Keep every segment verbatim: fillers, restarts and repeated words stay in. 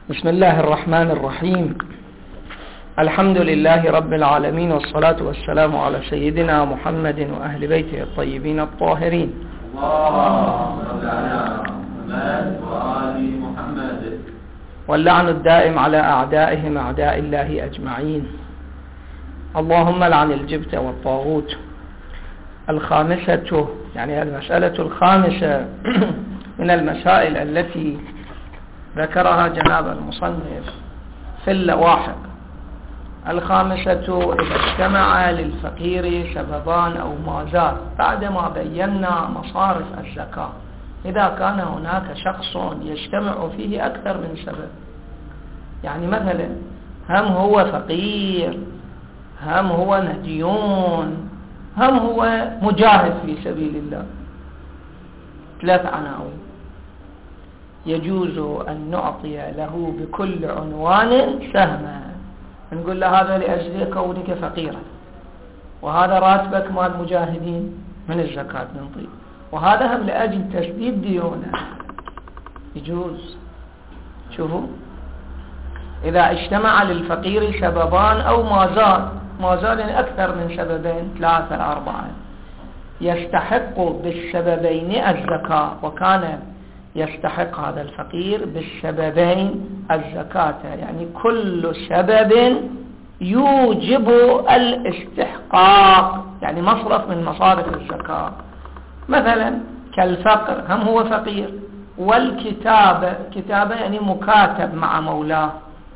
بسم الله الرحمن الرحيم. الحمد لله رب العالمين، والصلاة والسلام على سيدنا محمد وأهل بيته الطيبين الطاهرين. اللهم صل على محمد وآل محمد. واللعن الدائم على أعدائهم أعداء الله أجمعين. اللهم لعن الجبت والطاغوت. الخامسة، يعني المسألة الخامسة من المسائل التي ذكرها جناب المصنف في اللواحق. الخامسة: إذا اجتمع للفقير سببان أو ما زاد بعدما بينا مصارف الزكاة، إذا كان هناك شخص يجتمع فيه أكثر من سبب، يعني مثلا هم هو فقير، هم هو مديون، هم هو مجاهد في سبيل الله، ثلاث عناوين، يجوز أن نعطي له بكل عنوان سهما. نقول له هذا لأجل كونك فقيرا، وهذا راتبك مال المجاهدين من الزكاة نعطيه، وهذا هم لأجل تسديد ديونه، يجوز. شوفوا، إذا اجتمع للفقير سببان أو ما زاد، ما زاد يعني أكثر من سببين، ثلاثة أربعة، يستحق بالسببين الزكاة، وكان يستحق هذا الفقير بالسببين الزكاة، يعني كل سبب يوجب الاستحقاق، يعني مصرف من مصارف الزكاة. مثلا كالفقر، هم هو فقير، والكتابة، كتابة يعني مكاتب مع مولاه،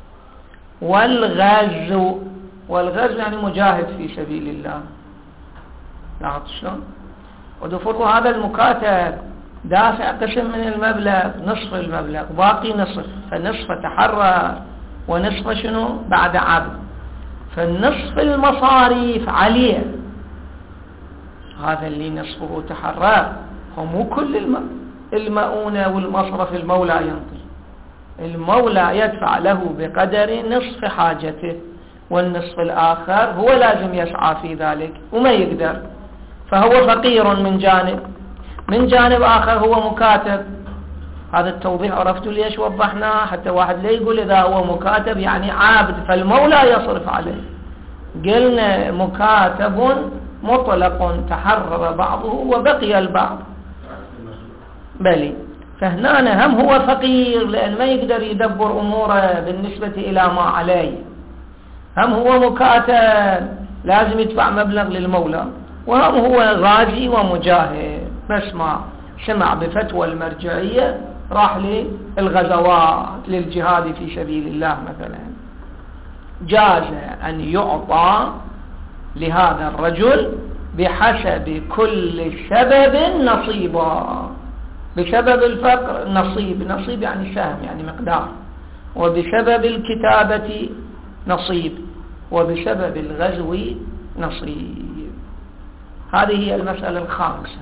والغزو، والغزو يعني مجاهد في سبيل الله. لاحظت شلون؟ ودفرض هذا المكاتب دافع قسم من المبلغ، نصف المبلغ، باقي نصف، فالنصف تحرر، ونصف شنو بعد عبد، فالنصف المصاريف عليه، هذا اللي نصفه تحرر. ومو كل الم... المؤونة والمصرف المولى ينطي، المولى يدفع له بقدر نصف حاجته، والنصف الآخر هو لازم يسعى في ذلك وما يقدر، فهو فقير من جانب، من جانب آخر هو مكاتب. هذا التوضيح عرفتوا ليش وضحناه؟ حتى واحد لا يقول إذا هو مكاتب يعني عابد فالمولى يصرف عليه. قلنا مكاتب مطلق تحرر بعضه وبقي البعض، بلي، فهنا هم هو فقير لأن ما يقدر يدبر أموره بالنسبة إلى ما عليه، هم هو مكاتب لازم يدفع مبلغ للمولى، وهم هو غازي ومجاهد، نسمع سمع بفتوى المرجعية راح للغزوات للجهاد في سبيل الله مثلا، جاز أن يعطى لهذا الرجل بحسب كل سبب نصيبا، بسبب الفقر نصيب، نصيب يعني سهم يعني مقدار، وبسبب الكتابة نصيب، وبسبب الغزو نصيب. هذه هي المسألة الخامسة.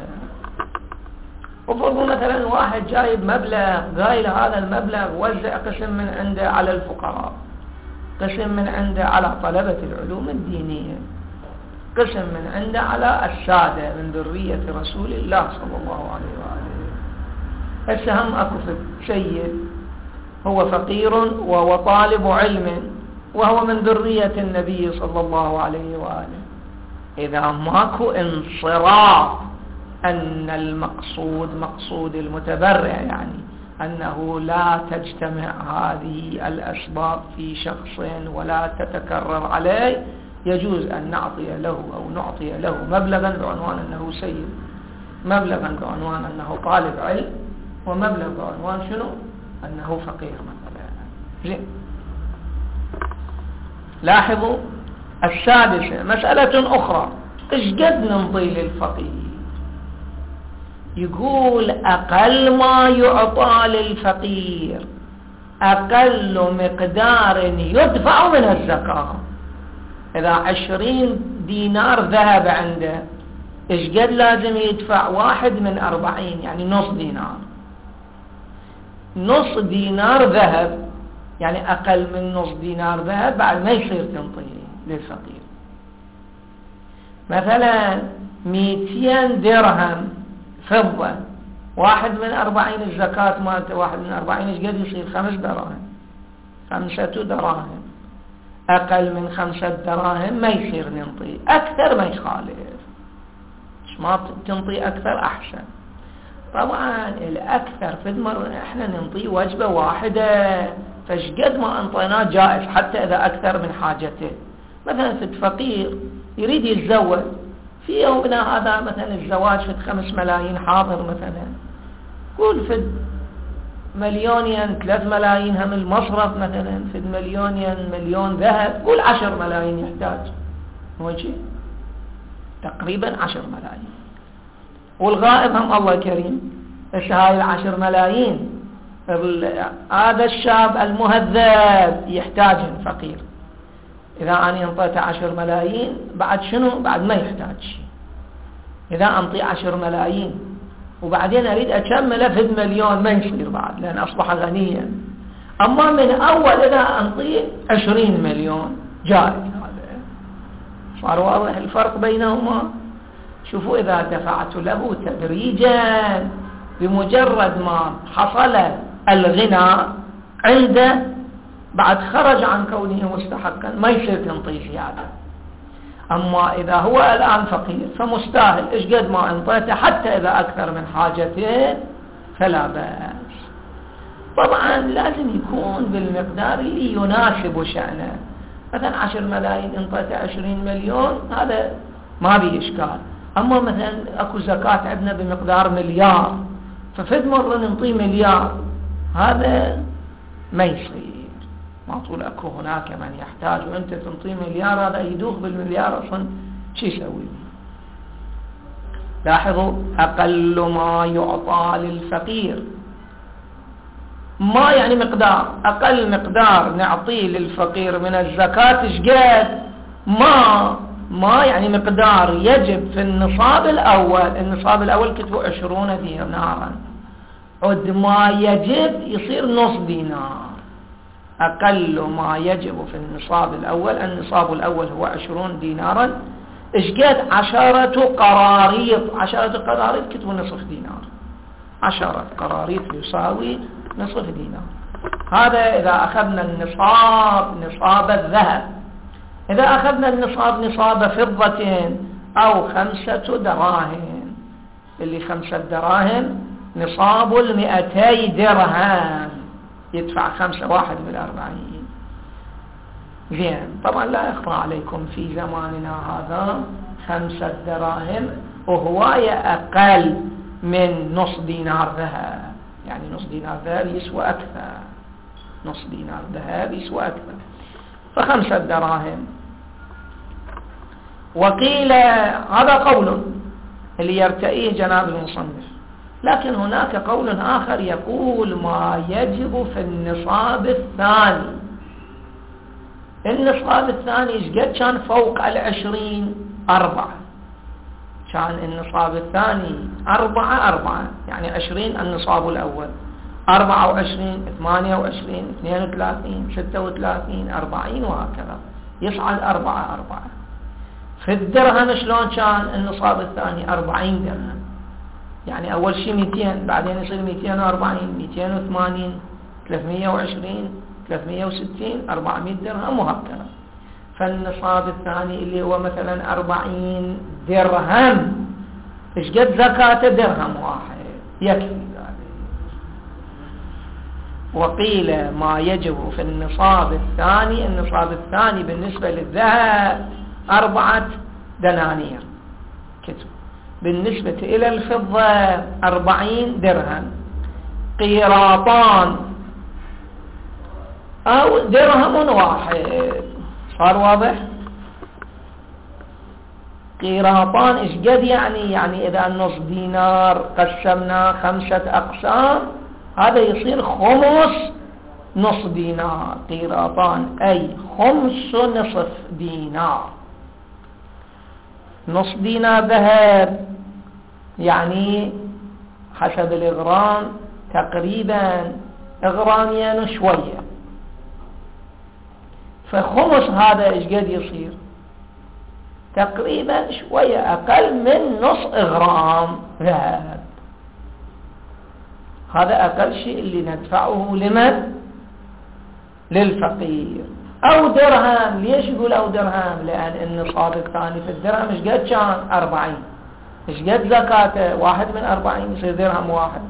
وفرضوا مثلا واحد جايب مبلغ، قايل هذا المبلغ وزع قسم من عنده على الفقراء، قسم من عنده على طلبة العلوم الدينية، قسم من عنده على السادة من ذرية رسول الله صلى الله عليه وآله. هسه هم أكو سيد هو فقير وهو طالب علم، وهو من ذرية النبي صلى الله عليه وآله. إذا ماكو انصراف أن المقصود مقصود المتبرع، يعني أنه لا تجتمع هذه الأسباب في شخص ولا تتكرر عليه، يجوز أن نعطي له أو نعطي له مبلغا بعنوان أنه سيد، مبلغا بعنوان أنه طالب علم، ومبلغ بعنوان شنو أنه فقير مثلا. زين، لاحظوا السادسة مسألة أخرى، إيش قد ننطي للفقير؟ يقول أقل ما يعطى للفقير أقل مقدار يدفع من الزكاة. إذا عشرين دينار ذهب عنده، إيش قد لازم يدفع؟ واحد من أربعين، يعني نص دينار. نص دينار ذهب يعني أقل من نص دينار ذهب بعد ما يصير تنطيه للفقير. مثلا مئتين درهم فضة، واحد من أربعين الزكاة مالته، واحد من أربعين إيش قد يصير؟ خمس دراهم. خمسة دراهم، أقل من خمسة دراهم ما يصير ننطي، أكثر ما يخالف، ما تنطي أكثر أحسن. طبعا الأكثر في المرة إحنا ننطي وجبة واحدة، فشقد ما انطيناه جائز حتى إذا أكثر من حاجته. مثلا في فقير يريد يتزوج في يومنا هذا، مثلا الزواج في خمس ملايين حاضر، مثلا قول في مليونين ثلاث ملايين هم المصرف، مثلا في مليونين مليون ذهب، قول عشر ملايين يحتاج، هو شيء تقريبا عشر ملايين. والغائب هم الله كريم، ايش هاي العشر ملايين؟ هذا الشاب المهذب يحتاج فقير، إذا أنا انطيته عشر ملايين بعد شنو؟ بعد ما يحتاج شيء. إذا أنطي عشر ملايين وبعدين أريد أكمله في مليون ما يصير بعد، لأن أصبح غنيا. أما من أول إذا أنطي عشرين مليون جائز. هذا صار واضح الفرق بينهما. شوفوا إذا دفعت له تدريجا بمجرد ما حصل الغنى عنده بعد خرج عن كونه مستحقا ما يصير تنطي زيادة. أما إذا هو الآن فقير فمستاهل إيش قد ما انطيته حتى إذا أكثر من حاجته فلا بأس. طبعا لازم يكون بالمقدار اللي يناسب شأنه. مثلا عشر ملايين انطيته عشرين مليون هذا ما بيه إشكال. أما مثلا أكو زكاة عندنا بمقدار مليار، ففد مرة ننطي مليار، هذا ما يصير. ما طول أكو هناك من يحتاج وأنت تنطي مليار، هذا يدوخ بالمليار أصلا شو يسوي؟ لاحظوا أقل ما يعطى للفقير، ما يعني مقدار، أقل مقدار نعطيه للفقير من الزكاة شقد؟ ما ما يعني مقدار يجب في النصاب الأول. النصاب الأول كتبوا عشرون دينارا، عد ما يجب يصير نص دينار. أقل ما يجب في النصاب الأول، النصاب الأول هو عشرون دينارا، إشقد؟ عشرة قراريط. عشرة قراريط كتبوا نصف دينار، عشرة قراريط يساوي نصف دينار. هذا إذا أخذنا النصاب نصاب الذهب. إذا أخذنا النصاب نصاب فضة أو خمسة دراهم، اللي خمسة دراهم نصاب المئتي درهم، يدفع خمسة واحد بالأربعين. زين، طبعا لا يخفى عليكم في زماننا هذا خمسة دراهم وهواية أقل من نص دينار ذهب، يعني نص دينار ذهب يسوى أكثر، نص دينار ذهب يسوى أكثر، فخمسة دراهم. وقيل هذا قول اللي يرتئيه جناب المصنف، لكن هناك قول آخر يقول ما يجب في النصاب الثاني. النصاب الثاني إشقد كان فوق العشرين؟ أربعة. كان النصاب الثاني أربعة أربعة، يعني عشرين النصاب الأول، أربعة وعشرين، ثمانية وعشرين، اثنين وثلاثين، ستة وثلاثين، أربعين، وهكذا يصعد أربعة أربعة. في الدرهم شلون كان النصاب الثاني؟ أربعين درهم، يعني أول شيء مئتين، بعدين يصير مئتين وأربعين، مئتين وثمانين، ثلاثمئة وعشرين، ثلاثمئة وستين، أربعمئة درهم، وهكذا. فالنصاب الثاني اللي هو مثلا أربعين درهم إيش قد زكاة؟ درهم واحد يكفي ذلك. وقيل ما يجب في النصاب الثاني، النصاب الثاني بالنسبة للذهب أربعة دنانير كتب، بالنسبة إلى الفضة أربعين درهم، قيراطان أو درهم واحد. صار واضح؟ قيراطان إيش قد يعني؟ يعني إذا نص دينار قسمنا خمسة أقسام هذا يصير خمس نص دينار. قيراطان أي خمس نصف دينار. نص دينار ذهب يعني حسب الإغرام تقريبا إغرامين شوية، فخمس هذا إيش قد يصير؟ تقريبا شوية أقل من نص إغرام ذهب. هذا أقل شيء اللي ندفعه لمن؟ للفقير. أو درهم. ليش يقول أو درهم؟ لأن النصاب الثاني في الدرهم إيش قد كان؟ أربعين. إيش قد زكاته؟ واحد من أربعين يصير درهم واحد،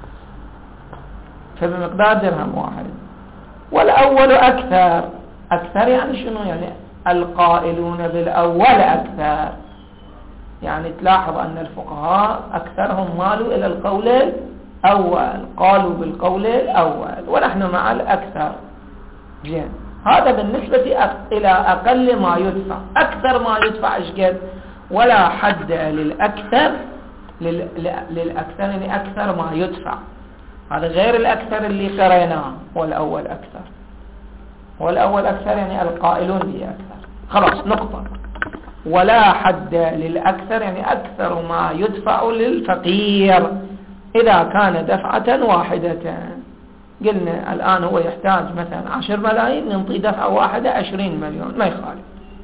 فبمقدار درهم واحد. والأول أكثر. أكثر يعني شنو؟ يعني القائلون بالأول أكثر. يعني تلاحظ أن الفقهاء أكثرهم مالوا إلى القول الأول، قالوا بالقول الأول، ونحن مع الأكثر. جين. هذا بالنسبة إلى أقل ما يدفع. أكثر ما يدفع إيش قد؟ ولا حد للأكثر. للأكثر يعني أكثر ما يدفع، هذا غير الأكثر اللي قريناه. والأول أكثر. والأول أكثر يعني القائلون به أكثر. خلاص نقطة. ولا حد للأكثر يعني أكثر ما يدفع للفقير إذا كان دفعة واحدة. قلنا الآن هو يحتاج مثلا عشر ملايين، ننطي دفعة واحدة عشرين مليون، ما يخالف.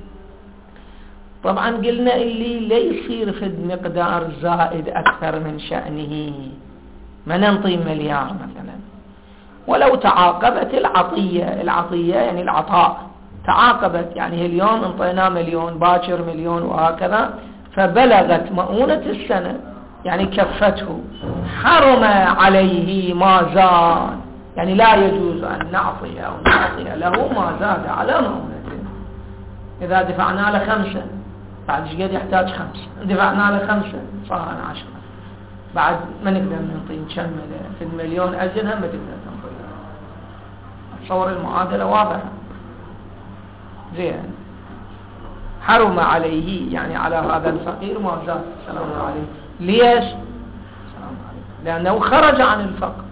طبعا قلنا اللي لا يصير في مقدار زائد أكثر من شأنه ما ننطي مليار مثلا. ولو تعاقبت العطية، العطية يعني العطاء، تعاقبت يعني اليوم انطينا مليون، باكر مليون، وهكذا، فبلغت مؤونة السنة يعني كفته، حرم عليه ما زاد. يعني لا يجوز أن نعطي أو نعطي له ما زاد على مؤونته. إذا دفعنا له خمسة، بعد ايش قد يحتاج خمسة، دفعنا له خمسة صار عشرة، بعد ما نقدر نعطي نكمل في المليون أجلها ما تقدر تنطي. تصور المعادلة واضحة. زين. حرم عليه يعني على هذا الفقير ما زاد. السلام عليكم. ليش؟ السلام عليكم. لأنه خرج عن الفقر.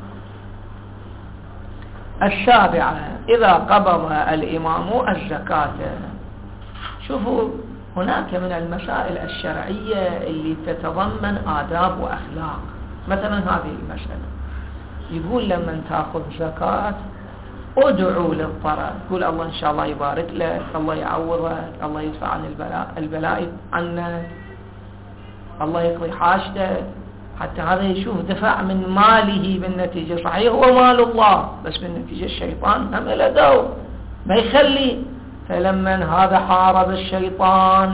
السابعة إذا قبض الإمام الزكاة. شوفوا هناك من المسائل الشرعية اللي تتضمن آداب وأخلاق. مثلا هذه المسألة يقول لما تأخذ زكاة ادعو للطرف، قول الله إن شاء الله يبارك لك، الله يعوضك، الله يدفع عن البلاء, البلاء عنك، الله يقضي حاجتك. حتى هذا يشوف دفع من ماله بالنتيجة. صحيح هو مال الله، بس بالنتيجة الشيطان هم له دور ما يخلي. فلما هذا حارب الشيطان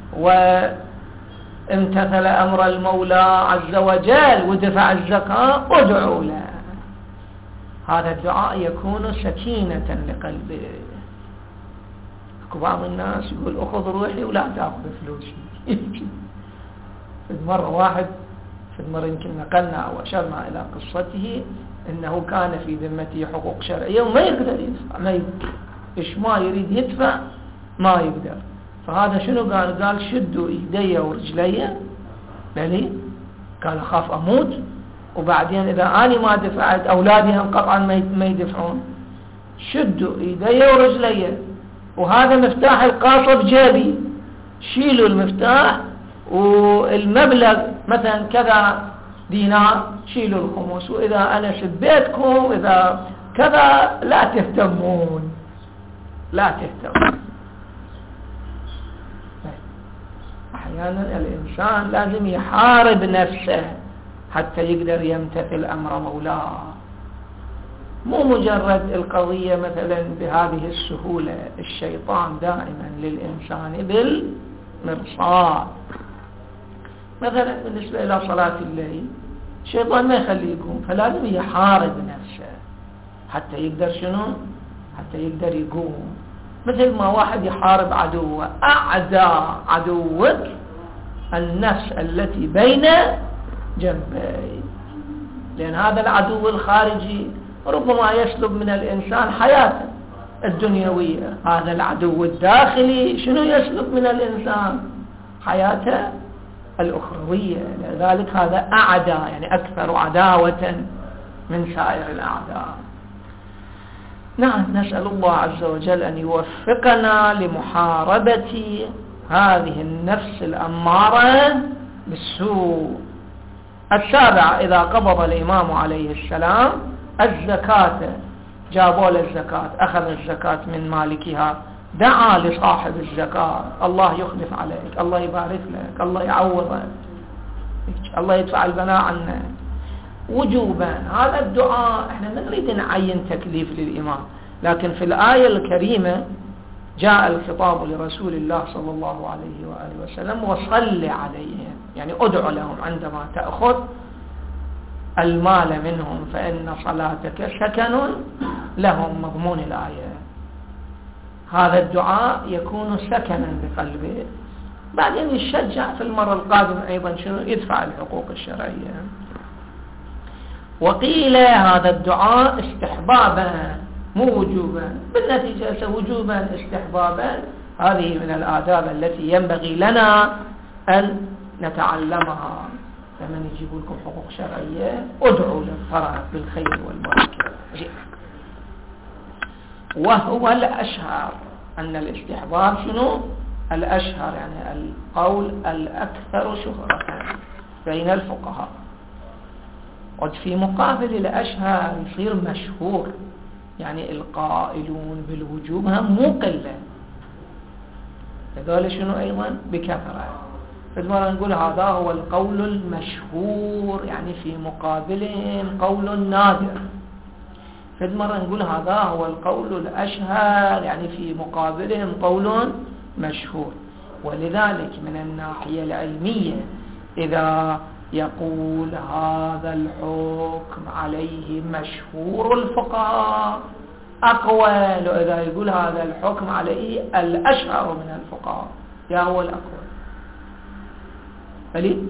وامتثل أمر المولى عز وجل ودفع الزكاة ادعو له. هذا الدعاء يكون سكينة لقلبه. بعض الناس يقول أخذ روحي ولا تأخذ فلوسي. في مرة واحد في المرة يمكن نقلنا أو أشرنا إلى قصته إنه كان في ذمته حقوق شرعية وما يقدر يدفع، ما يقدر. إيش ما يريد يدفع ما يقدر. فهذا شنو قال؟ قال شدوا إيدي ورجلي، بلي قال أخاف أموت، وبعدين إذا أنا ما دفعت أولادي هم قطعا ما يدفعون. شدوا إيدي ورجلي، وهذا مفتاح القاصة بجيبي، شيلوا المفتاح والمبلغ مثلا كذا دينار شيلوا الخمس، وإذا أنا سبيتكم إذا كذا لا تهتمون لا تهتمون. أحيانا الإنسان لازم يحارب نفسه حتى يقدر يمتثل أمر مولاه، مو مجرد القضية مثلا بهذه السهولة. الشيطان دائما للإنسان بالمرصاد. مثلا بالنسبة إلى صلاة الليل الشيطان ما يخليه يقوم، فلازم يحارب نفسه حتى يقدر شنو؟ حتى يقدر يقوم. مثل ما واحد يحارب عدوه. أعداء عدوك النفس التي بين جنبي، لأن هذا العدو الخارجي ربما يسلب من الإنسان حياته الدنيوية. هذا العدو الداخلي شنو يسلب من الإنسان؟ حياته الأخروية. لذلك هذا أعداء يعني أكثر عداوة من سائر الأعداء. نعم، نسأل الله عز وجل أن يوفقنا لمحاربة هذه النفس الأمارة بالسوء. السابع إذا قبض الإمام عليه السلام الزكاة، جابوا له الزكاة، أخذ الزكاة من مالكها، دعا لصاحب الزكاة الله يخلف عليك، الله يبارك لك، الله يعوضك، الله يدفع البلاء عنك وجوبا. هذا الدعاء احنا ما نريد نعين تكليف للإمام، لكن في الآية الكريمة جاء الخطاب لرسول الله صلى الله عليه وآله وسلم وصل عليهم، يعني ادعو لهم عندما تأخذ المال منهم فإن صلاتك سكن لهم، مضمون الآية. هذا الدعاء يكون سكنا بقلبه، بعدين يشجع في المرة القادمة أيضا شنو يدفع الحقوق الشرعية. وقيل هذا الدعاء استحبابا مو وجوبا، بالنتيجة وجوبا استحبابا، هذه من الآداب التي ينبغي لنا أن نتعلمها. لمن يجيب لكم حقوق شرعية ادعوا للفرح بالخير والبركة. وهو الأشهر أن الاستحباب شنو؟ الأشهر يعني القول الأكثر شهرة بين الفقهاء. وفي مقابل الأشهر يصير مشهور، يعني القائلون بالوجوب هم مو قلة، هذول شنو أيضا بكثرة. فالمرة نقول هذا هو القول المشهور، يعني في مقابلهم قول نادر. فالمرة نقول هذا هو القول الأشهر، يعني في مقابلهم قول مشهور. ولذلك من الناحية العلمية إذا يقول هذا الحكم عليه مشهور الفقهاء أقوى، لو إذا يقول هذا الحكم عليه الأشهر من الفقهاء يا هو الأقوى. فلي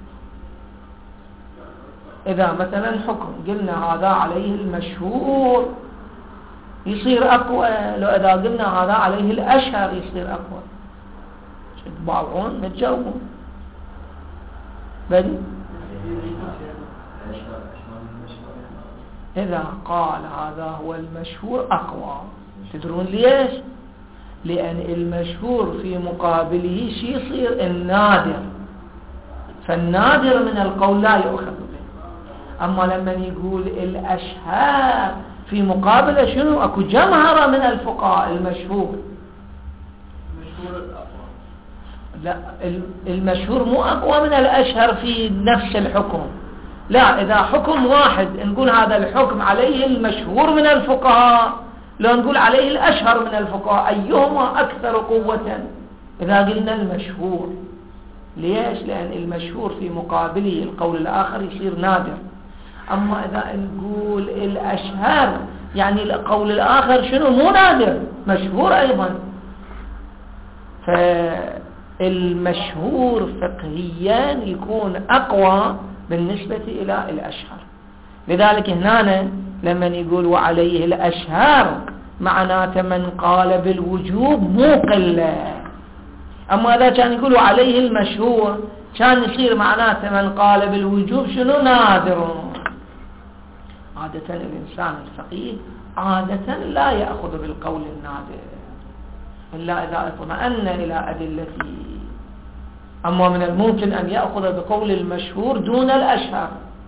إذا مثلا حكم قلنا هذا عليه المشهور يصير أقوى، لو إذا قلنا هذا عليه الأشهر يصير أقوى. تباوعون متجاوبون. بل إذا قال هذا هو المشهور أقوى، تدرون ليش؟ لأن المشهور في مقابله شيء يصير النادر، فالنادر من القول لا يؤخذ به. أما لما يقول الأشهر في مقابله شنو؟ أكو جمهرة من الفقهاء المشهور. المشهور الأقوى. لا، المشهور مو أقوى من الأشهر في نفس الحكم. لا، إذا حكم واحد نقول هذا الحكم عليه المشهور من الفقهاء، لو نقول عليه الأشهر من الفقهاء، أيهما أكثر قوة؟ إذا قلنا المشهور. ليش؟ لأن المشهور في مقابله القول الآخر يصير نادر. أما إذا نقول الأشهر يعني القول الآخر شنو؟ مو نادر، مشهور أيضا. فالمشهور فقهيا يكون أقوى بالنسبة إلى الأشهر. لذلك هنا لما يقول وعليه الأشهر معناته من قال بالوجوب مو قلة. أما إذا كان يقولوا عليه المشهور كان يصير معناته من قال بالوجوب شنو؟ نادر. عادة الإنسان الفقيه عادة لا يأخذ بالقول النادر إلا إذا اطمأن إلى أدلته. أما من الممكن أن يأخذ بقول المشهور دون الأشهر،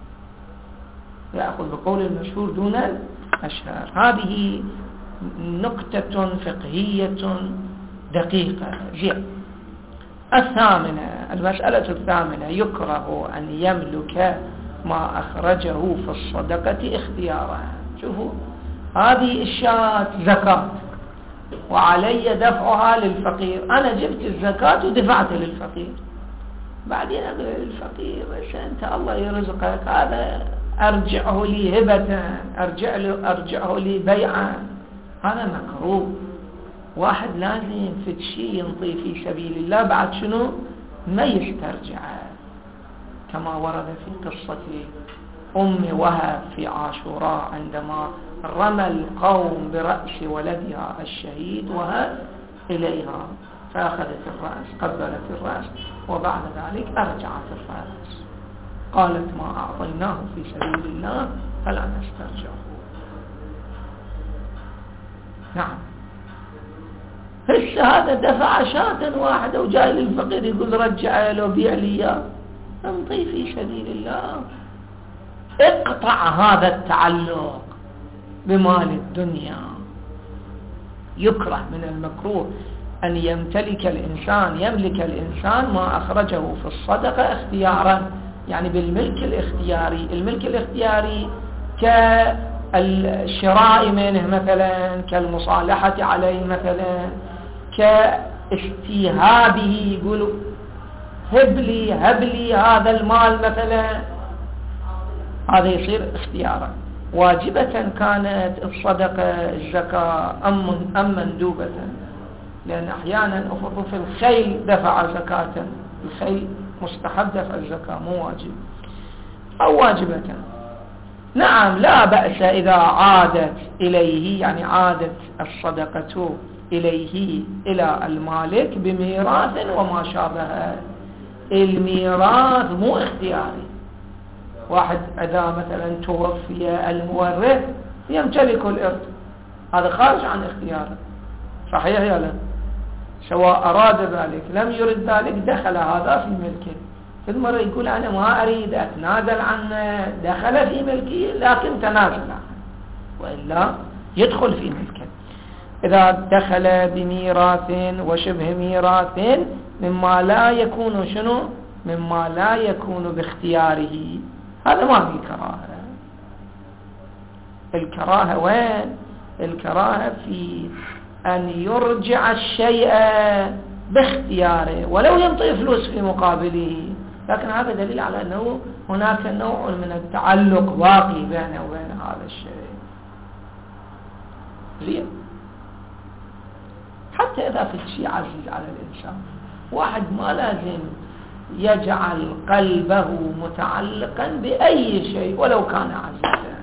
يأخذ بقول المشهور دون الأشهر. هذه نقطة فقهية دقيقة. جيد. الثامنة، المسألة الثامنة، يكره أن يملك ما أخرجه في الصدقة اختيارا. شوفوا، هذه الشاة زكاة وعلي دفعها للفقير، أنا جبت الزكاة ودفعت للفقير، بعدين أقول للفقير بس أنت الله يرزقك، هذا أرجعه لي هبة، أرجع له أرجعه لي بيعا، هذا مكروه. واحد لازم في شيء ينطي في سبيل الله بعد شنو ما يسترجعه، كما ورد في قصة أم وهب في عاشوراء عندما رمى القوم برأس ولدها الشهيد وهب إليها، فأخذت الرأس، قبلت الرأس، وبعد ذلك أرجعت الرأس، قالت ما أعطيناه في سبيل الله فلا نسترجعه. نعم، هسه هذا دفع شاة واحدة وجاي للفقير يقول رجع له بيع لي اياه، انطي في سبيل الله. اقطع هذا التعلق بمال الدنيا. يكره من المكروه أن يمتلك الإنسان يملك الإنسان ما أخرجه في الصدقة اختيارا، يعني بالملك الاختياري. الملك الاختياري كالشراء منه مثلا، كالمصالحة عليه مثلا، كاستيهابه، يقولوا هب لي هب لي هذا المال مثلا، هذا يصير اختيارا. واجبة كانت الصدقة الزكاة أم أم مندوبة؟ لأن أحيانا أفرض في الخيل دفع زكاة، الخيل مستحب دفع الزكاة مو واجب، أو واجبة. نعم لا بأس إذا عادت إليه، يعني عادت الصدقة إليه إلى المالك بميراث وما شابه. الميراث مو اختياري. واحد إذا مثلا توفي المورث يمتلك الإرث، هذا خارج عن اختياره، صحيح يا لا؟ سواء أراد ذلك لم يرد ذلك دخل هذا في ملكه. في المرة يقول أنا ما أريد أتنازل عنه، دخل في ملكي لكن تنازل عنه، وإلا يدخل في ملكه. إذا دخل بميراث وشبه ميراث مما لا يكون شنو؟ مما لا يكون باختياره، هذا ما في كراهة. الكراهة وين؟ الكراهة في أن يرجع الشيء باختياره ولو ينطي فلوس في مقابله، لكن هذا دليل على أنه هناك نوع من التعلق باقي بينه وبين هذا الشيء. زين. حتى إذا في شيء عزيز على الإنسان، واحد ما لازم يجعل قلبه متعلقا بأي شيء ولو كان عزيزا.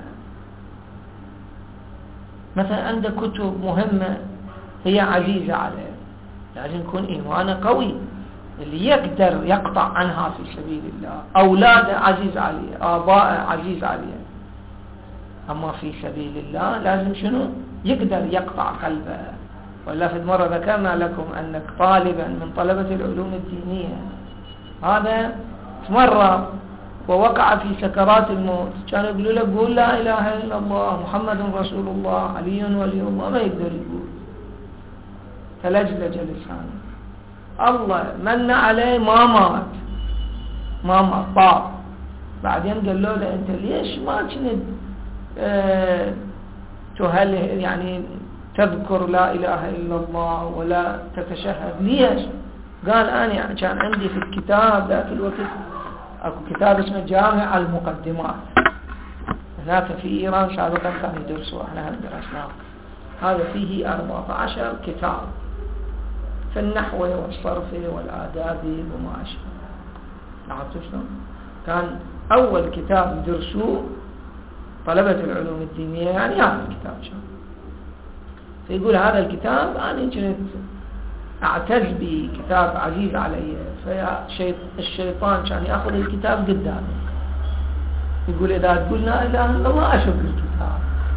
مثلا عنده كتب مهمة هي عزيزة عليه، لازم يكون إيمانه قوي، اللي يقدر يقطع عنها في سبيل الله. أولاده عزيز عليه، آباء عزيز عليه، أما في سبيل الله لازم شنو؟ يقدر يقطع قلبه. ولا في مرة ذكرنا لكم أنك طالبا من طلبة العلوم الدينية هذا مرة ووقع في سكرات الموت، كانوا يقولوا له قول لا إله إلا الله محمد رسول الله علي ولي الله، ما يقدر يقول، تلجلج لسانه. الله من عليه ما مات ما مات طاب. بعدين قالوا له أنت ليش ما كنت اه تهله يعني تذكر لا إله إلا الله ولا تتشهد؟ ليش؟ قال أنا كان عندي في الكتاب ذاك الوقت أكو كتاب اسمه جامع المقدمات، هناك في إيران سابقا كانوا يدرسوا، احنا هم درسناه. هذا فيه أربعة عشر كتاب في النحو والصرف والآداب وما أشبه. عرفتوا شلون؟ كان أول كتاب يدرسوه طلبة العلوم الدينية يعني هذا الكتاب. شو فيقول هذا الكتاب أنا كنت أعتز بكتاب عزيز علي، فالشيطان كان يأخذ الكتاب قدامي يقول إذا تقول لا إله إلا الله أشك الكتاب،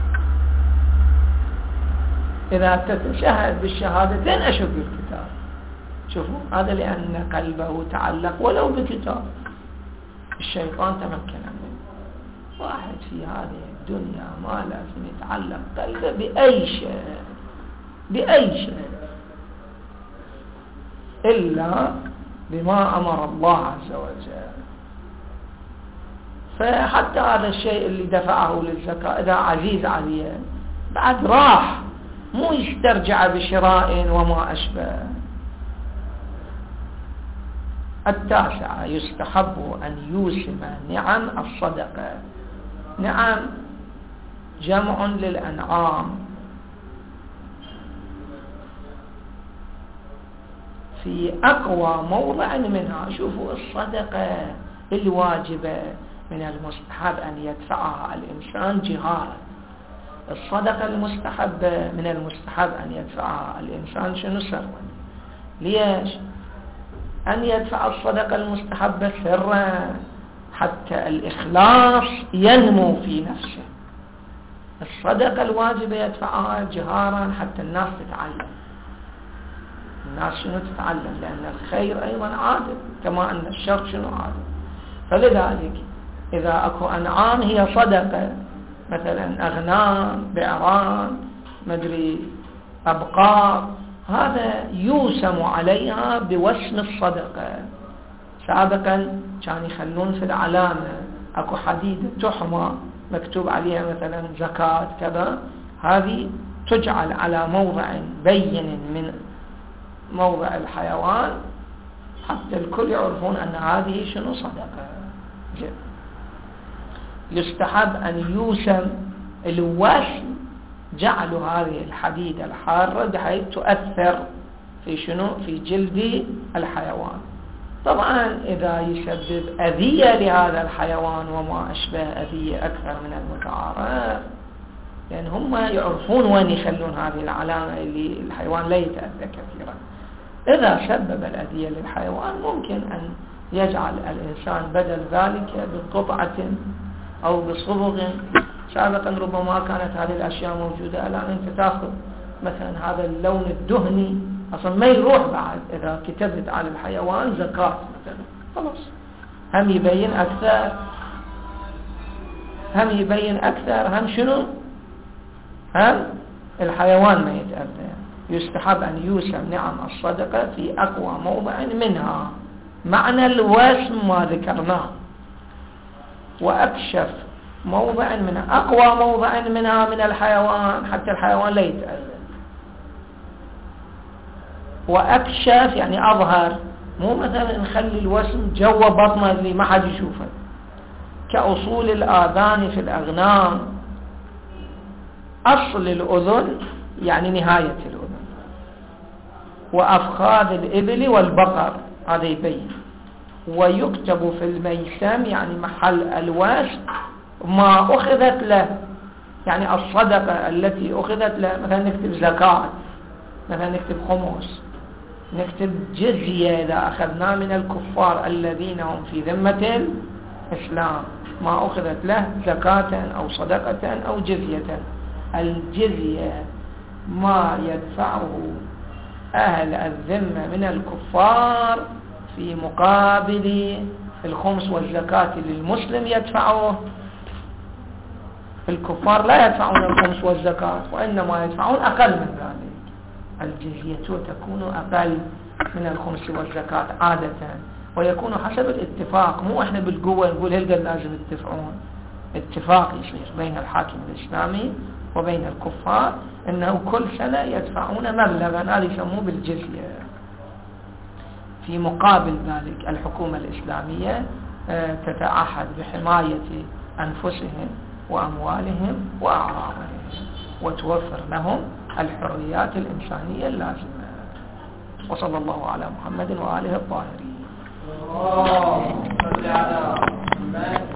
إذا تتشهد بالشهادتين أشك الكتاب. شوفوا هذا لأن قلبه تعلق ولو بكتاب، الشيطان تمكن منه. واحد في هذه الدنيا ما لازم يتعلق قلبه بأي شيء بأي شيء إلا بما أمر الله عز وجل. فحتى هذا الشيء اللي دفعه للزكاة إذا عزيز عليه بعد راح، مو يسترجع بشراء وما أشبه. التاسعة يستحب أن يوسم نعم الصدقة. نعم جمع للأنعام، في أقوى موضع منها. شوفوا الصدقة الواجبة من المستحب أن يدفعها الإنسان جهارا، الصدقة المستحبة من المستحب أن يدفعها الإنسان شنو؟ سرا. ليش؟ أن يدفع الصدقة المستحبة سرا حتى الإخلاص ينمو في نفسه. الصدقة الواجبة يدفعها جهارا حتى الناس تتعلم. الناس شنو تتعلم؟ لأن الخير أيضا عادل كما أن الشر شنو عادل. فلذلك إذا أكو أنعام هي صدقة، مثلا أغنام، بعران، مدري أبقار، هذا يوسم عليها بوسم الصدقة. سابقا كان يخلون في العلامة أكو حديدة تحمى مكتوب عليها مثلا زكاة كذا، هذه تجعل على موضع بين من موضع الحيوان حتى الكل يعرفون أن هذه شنو صدقة. يستحب أن يوسم الوسم، جعلوا هذه الحديدة الحارة بحيث تؤثر في شنو في جلد الحيوان. طبعا إذا يسبب أذية لهذا الحيوان وما أشبه أذية أكثر من المتعارف، لأن هم يعرفون وين يخلون هذه العلامة اللي الحيوان لا يتأذى كثيرا. إذا سبب الأذية للحيوان ممكن أن يجعل الإنسان بدل ذلك بقطعة أو بصبغ. سابقا ربما كانت هذه الأشياء موجودة، الآن أنت تأخذ مثلا هذا اللون الدهني أصلا ما يروح بعد إذا كتبت على الحيوان زكاة مثلا، خلاص هم يبين أكثر، هم يبين أكثر، هم شنو هم الحيوان ما يتأذى. يستحب أن يوسم نعم الصدقة في أقوى موضع منها، معنى الوسم ما ذكرناه، وأكشف موضع من أقوى موضع منها من الحيوان حتى الحيوان لا يتأذى. وأكشف يعني أظهر، مو مثلا نخلي الوسم جوا بطنه اللي ما حد يشوفه، كأصول الآذان في الأغنام. أصل الأذن يعني نهاية الأذن، وأفخاذ الإبل والبقر هذا يبين. ويكتب في الميسم يعني محل الوسم ما أخذت له، يعني الصدقة التي أخذت له، مثلا نكتب زكاة، مثلا نكتب خمس، نكتب جزية إذا أخذنا من الكفار الذين هم في ذمة الإسلام، ما أخذت له زكاة أو صدقة أو جزية. الجزية ما يدفعه أهل الذمة من الكفار في مقابل الخمس والزكاة للمسلم يدفعه. الكفار لا يدفعون الخمس والزكاة، وإنما يدفعون أقل من ذلك. الجزية تكون أقل من الخمس والزكاة عادة، ويكون حسب الاتفاق، مو إحنا بالقوة نقول هلقا لازم يدفعون. اتفاق يصير بين الحاكم الإسلامي وبين الكفار أنه كل سنة يدفعون مبلغا، هذا يسموه بالجزية. في مقابل ذلك الحكومة الإسلامية تتعهد بحماية أنفسهم وأموالهم وأعراضهم، وتوفر لهم الحريات الإنسانية اللازمة. وصلى الله على محمد وآله الطاهرين.